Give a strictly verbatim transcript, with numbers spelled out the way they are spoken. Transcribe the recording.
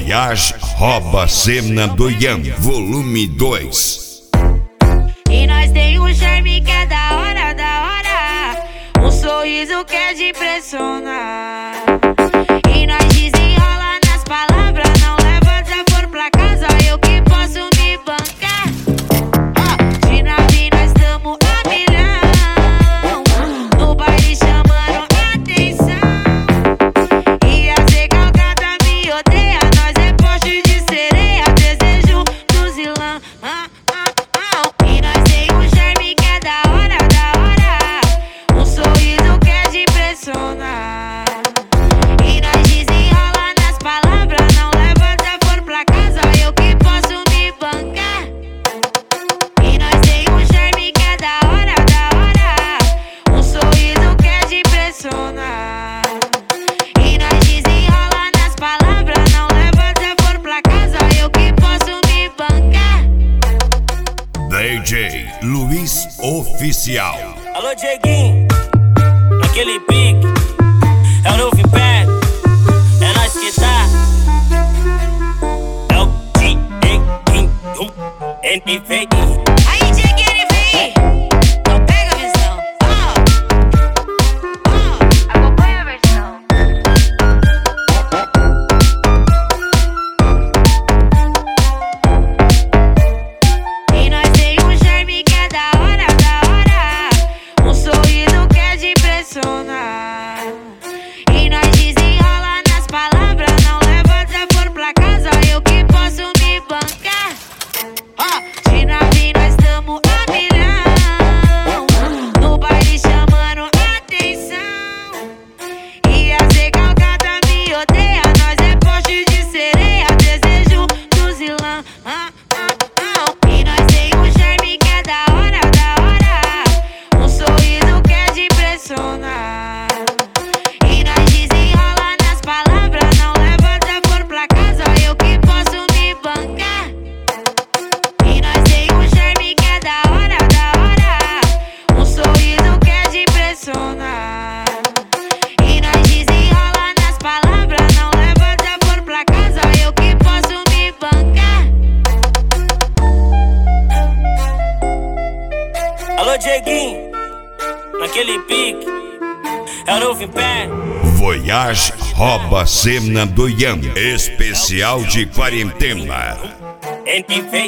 Voyage rouba cena do Ian, volume dois. E nós tem um charme que é da hora, da hora, um sorriso que é de impressionar. E nós desenrola nas palavras, não leva desaforo pra casa, eu que posso me bancar. De nave nós tamo a milhão, no baile chamando atenção. E as recalcadas me odeia, nós é poste de sereia, desejo do zilão. Ah, ah, ah. E nós tem um charme que é da hora, da hora, um sorriso que é de impressionar. E nós desenrola nas palavras, não leva desaforo pra casa, eu que posso me bancar. E nós tem um charme que é da hora, da hora, um sorriso que é de impressionar. E nós desenrola nas palavras, não leva desaforo pra casa, eu que posso me bancar. D J Luiz Oficial. Alô, Dieguinho, naquele pique, é o novo império, é nós que tá. É o Dieguinho, N V I. Aí, Dieguinho, ele vem, não pega a visão. Ó, ó, acompanha a versão. E nós tem um charme que é da hora, da hora, um sorriso que é de impressionar. E nós desenrola nas palavras, não leva desaforo pra casa, eu que posso me bancar. Ó, de nave nós tamo a milhão, no baile chamando atenção. E as recalcadas me odeia, nós é poste de sereia, desejo do zilão. Ah, ah, ah. E nós tem um charme que é da hora, da hora, um sorriso que é de impressionar. E nós desenrola nas palavras, não leva desaforo pra casa, eu que posso me bancar. E nós tem um charme que é da hora, da hora, um sorriso que é de impressionar. E nós desenrola nas palavras, não leva desaforo pra casa, eu que posso me bancar. Alô, Dieguinho, naquele pique, é o novo império. Voyage rouba cena do Ian, especial de quarentena. N V I.